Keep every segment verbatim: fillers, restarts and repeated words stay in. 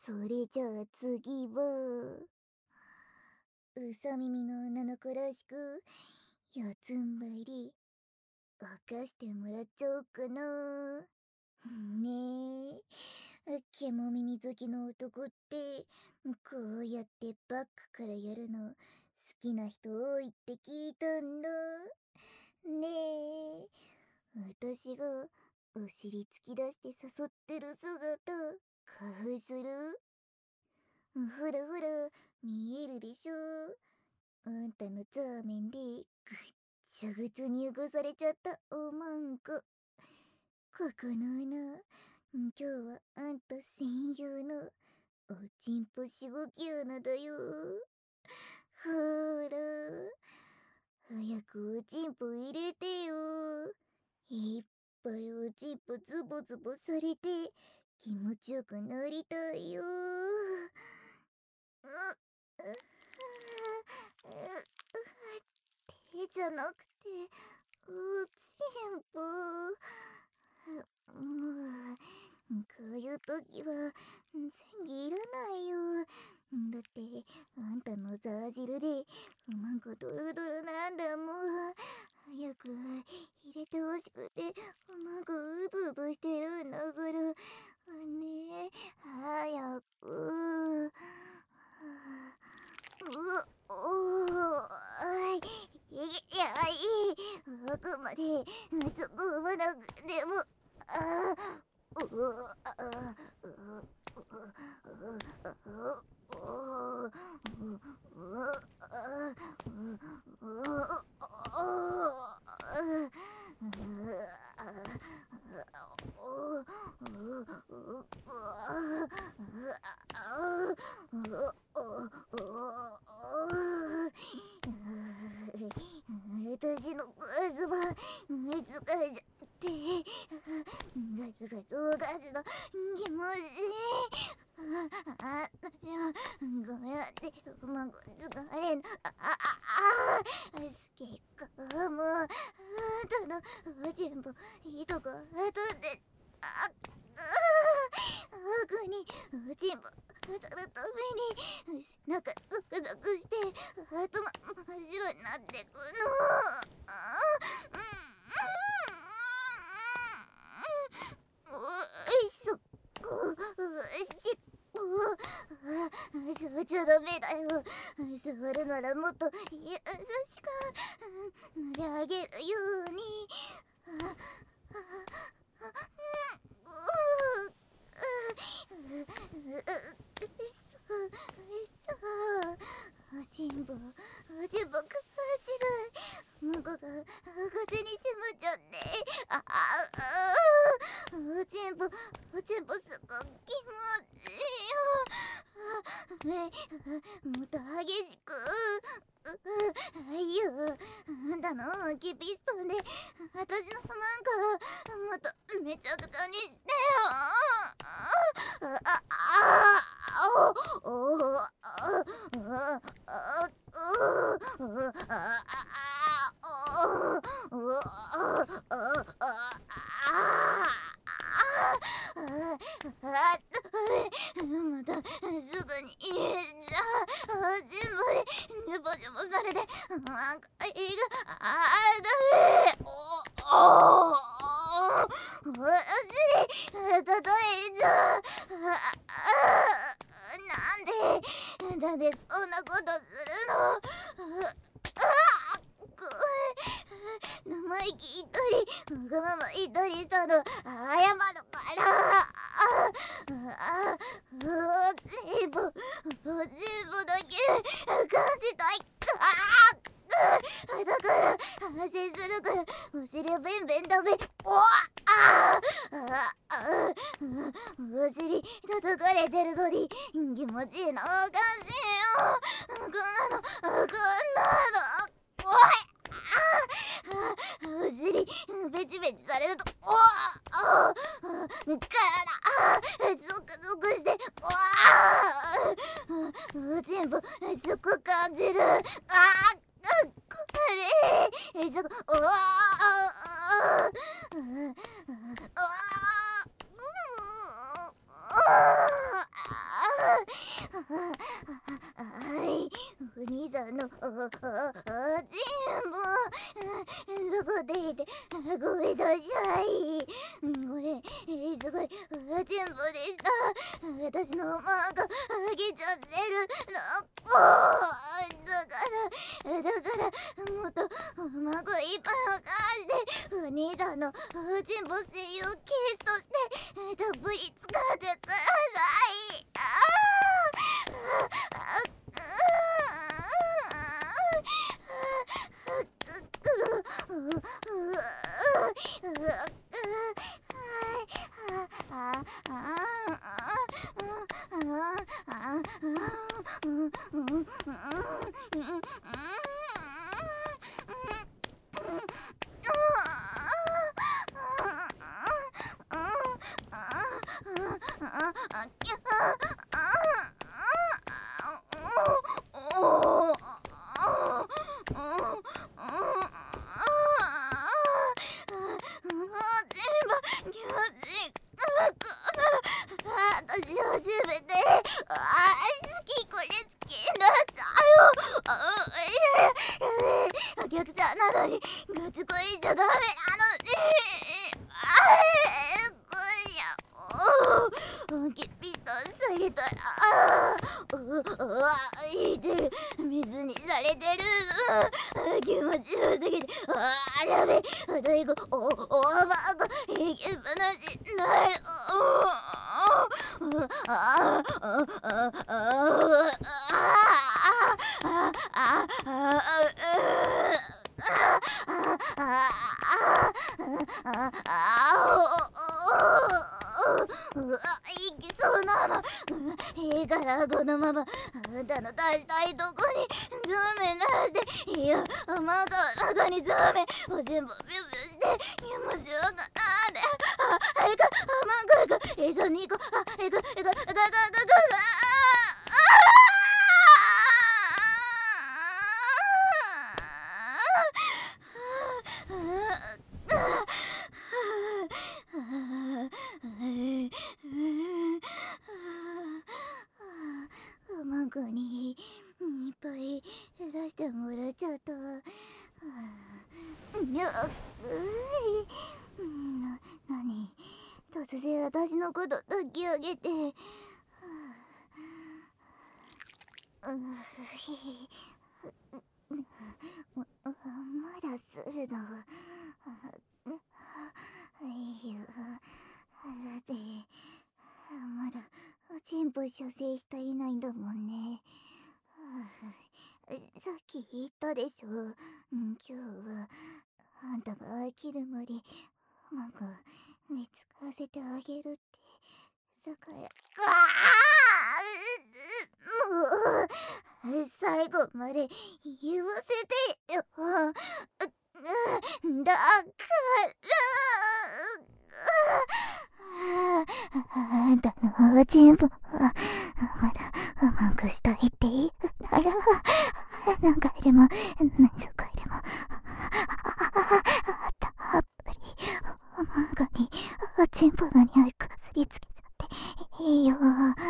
それじゃあ次は、うさ耳の女の子らしく、四つん這いで、犯してもらっちゃおうかな。ねえ、獣耳好きの男って、こうやってバックからやるの、好きな人多いって聞いたんだ。ねえ、私がお尻突き出して誘ってる姿、興奮する？ほらほら、見えるでしょ。あんたのザーメンでぐっちゃぐちゃに汚されちゃったおまんこ。ここの穴、今日はあんた専用のおちんぽしごき穴だよ。ほら、早くおちんぽ入れてよ。いっぱいおちんぽズボズボされて気持ちよくなりたいよ。うっ、うっ、手じゃなくて、おちんぽ。もう、こういう時は、全儀いらないよ。だって、あんたのザー汁で、うまんこドロドロなんだもん。早く、入れてほしくて、うまんこうずうずしてるんだから。ねえ、早く。う、おーい、いや、いい。あくまで、そこはなくても、あううあうう私の数は疲れちゃってガツガツおかしの気持ちいい。あ、あ、ごめんってうまく疲れん。あ、あ、あ、すけっかもあんたのおちんぽいいとこ当たってあっ奥におちんぽ当たるたびに背中ゾクゾクして頭真っ白になってくの。あうんおいそこしっぽそうちゃダメだよ。触るならもっと優しく撫であげるように。あおちんぽおちんぽかわちる。うんこが勝手にしむっちゃって。ああおちんぽおちんぽすごく気持ちいいよ。もっと激しく。いいよ。あんたのキピストンで私のマンカもっとめちゃくちゃにしてよ。あああおおああああまたすぐにじゃあ全部でジュボジュボされてなんか胃があだめおおお尻たとえじゃなんでなんでそんなことするの。あ生意気言ったりわがまま言ったりしたの謝るから。あおちんぽおちんぽだけ感じたい。あだから安心するからお尻をベンベン食べ。おあああお尻叩かれてるのに気持ちいいのおかしいよ。こんなのこんなのおいあお尻ベチベチされるとおあ体ゾクゾクしておおちんぽすごく感じる。あこれそこおあお兄さんのおおおちんぼどこでいてごめんなさい。これ、えー、すごいおちんぼでした。私のマーがあげちゃってるの。だからだからもっとうまくいっぱいをかしてお兄さんのおちんぼ声優ケースとしてたっぷり使ってください。ああ私を初めてあ好きこれ好きになっちゃうよ。あいやいやお客さんなのにガチ恋しちゃダメなのにあえこりゃおきぴと下げたらああいいてる水にされてる気持ちよすぎてああやべ最後おおばあがいけっぱなしになる。あああいきそうなの。いいからこのままあんたの出したいとこにズーメン出していや甘が中にズーメンおしんぼビュビュして気持ちよくなってあいか甘がが一緒に行こうあいかいかいかいかいかいかマグにいっぱい出してもらっちゃった。にゃっうな何突然私のこと抱き上げてうひまだするのいやだってまだ全部修正していないんだもんね。さっき言ったでしょ、今日はあんたが飽きるまでマグに使わせてあげるって。だからもう最後まで言わせてよ。だからあんたの全部まだうまくしたいって言うなら何回でも何十回でもたっぷりおまがにおちんぽの匂いかすりつけちゃっていいよ。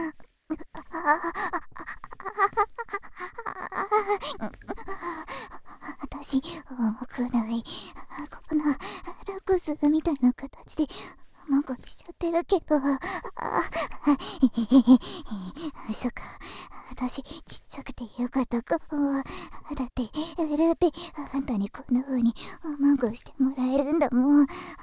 私重くないこんなラクスみたいな形でマゴしちゃってるけどあそっか私ちっちゃくてよかったかも。だってだってあんたにこんな風にマゴしてもらえるんだもん。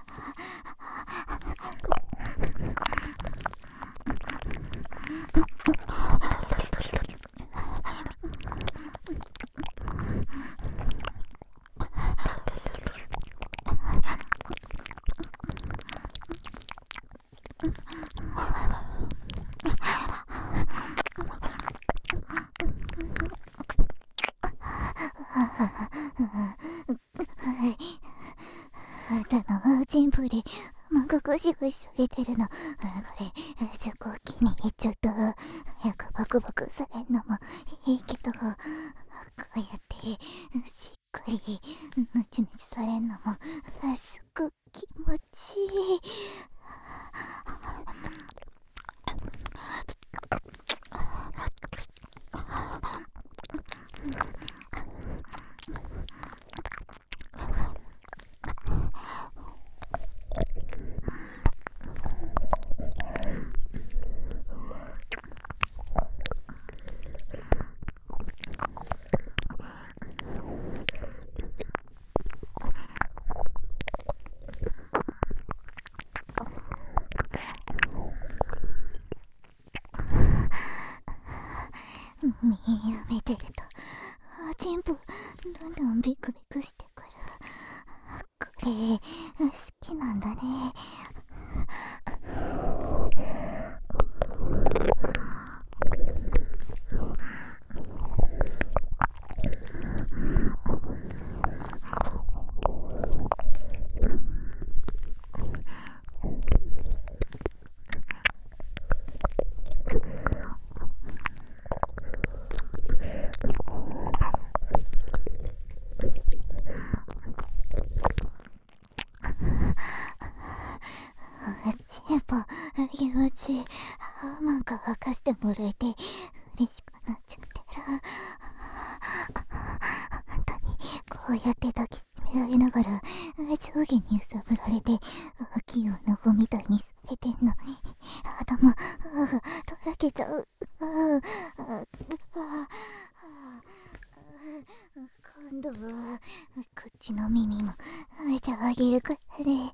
あんたのチンプでマゴゴシゴシされてるのこれすごく気に入っちゃった。早くバクバクされんのもいいけどこうやってしっかりヌチヌチされんのもすっごく気持ちいい。 見やめてると全部どんどんビクビクしてくる。これ好きなんだね。チンポ気持ちいい。なんか沸かしてもらえて嬉しくなっちゃってる。本当にこうやって抱きしめられながら上下に揺さぶられて器用な子みたいにされてんのに頭とらけちゃう。今度はこっちの耳も埋めてあげるからね。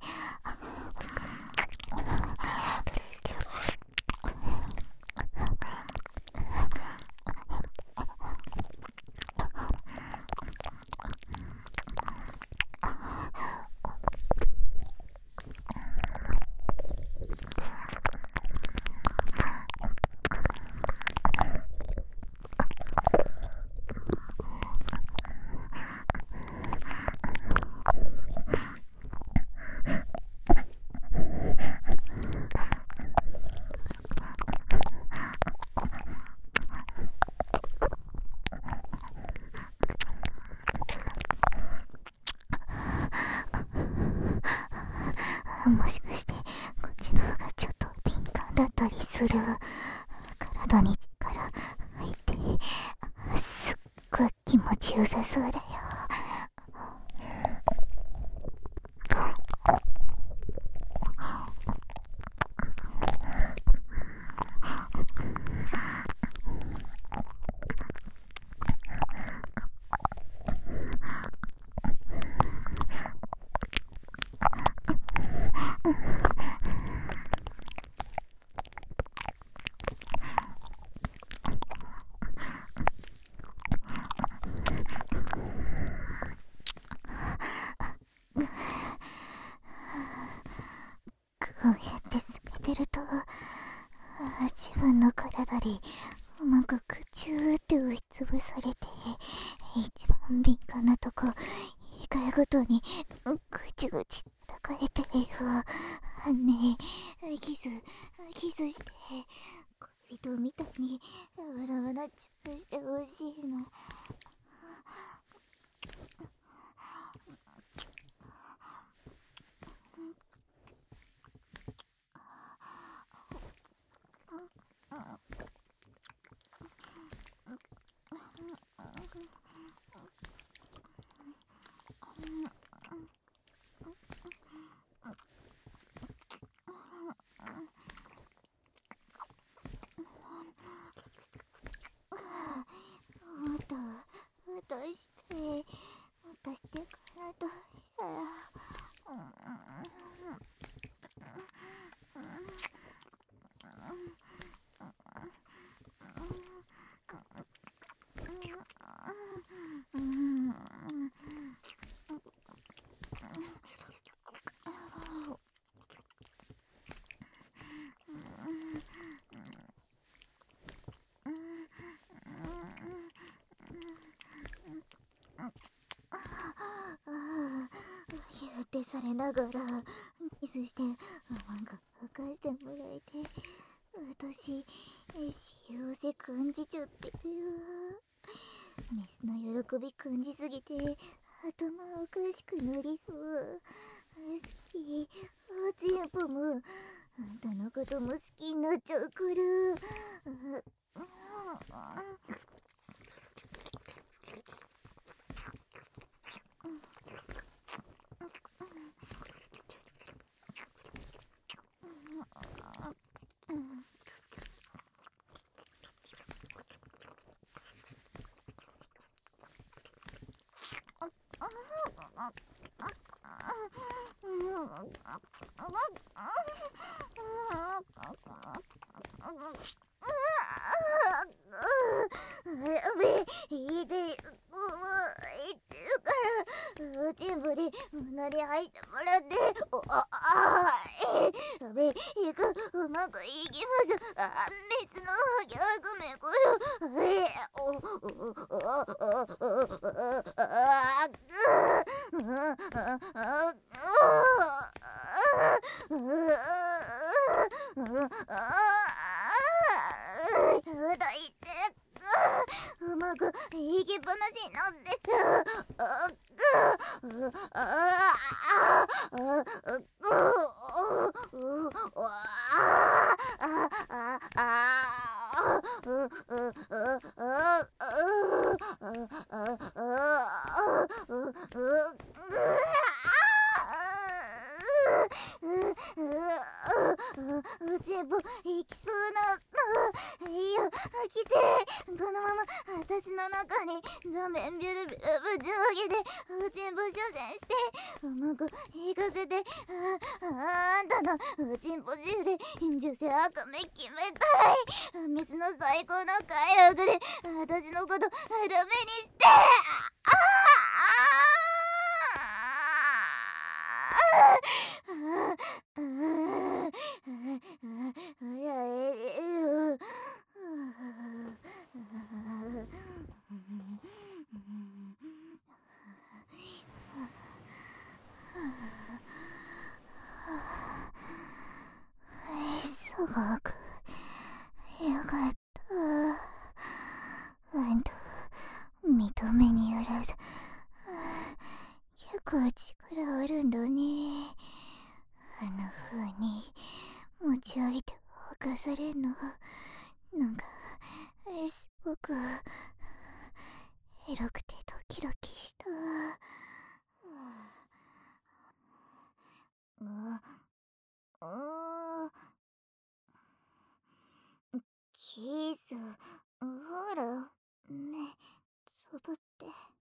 もしかしてこっちの方がちょっと敏感だったりする。体に力入ってすっごい気持ちよさそうだよ。こうやって進めてると自分の体でうまくくちゅーって押しつぶされて一番敏感なとこ一回ごとにぐちぐち抱かれてるよ。ねえキスキスして恋人みたいにラブラブなチューしてほしいの。もっと落として落としてからとやってされながらキスしてなんか吐かしてもらえて私幸せ感じちゃってるよ。メスの喜び感じすぎて頭おかしくなりそう。好きチンポもあんたのことも好きになっちゃうから。 くいきます。あ、メスの逆目ころ。えおおおおおあぐああだいてうまくいきっぱなしになってあぐあ全部いきそうな。いや、来て、このまま私の中に座面ビュルビュルぶちまけて全部所詮してうまくいかせて、ああんたのうちんぽ汁で女性赤目決めたい。メスの最高の快楽で私のことダメにしてああすごくよかった。あんた認めにやらず結構力あるんだね。あんな風に持ち上げて犯されんのなんかすごくエロくてドキドキした。ううキスほら目つぶって。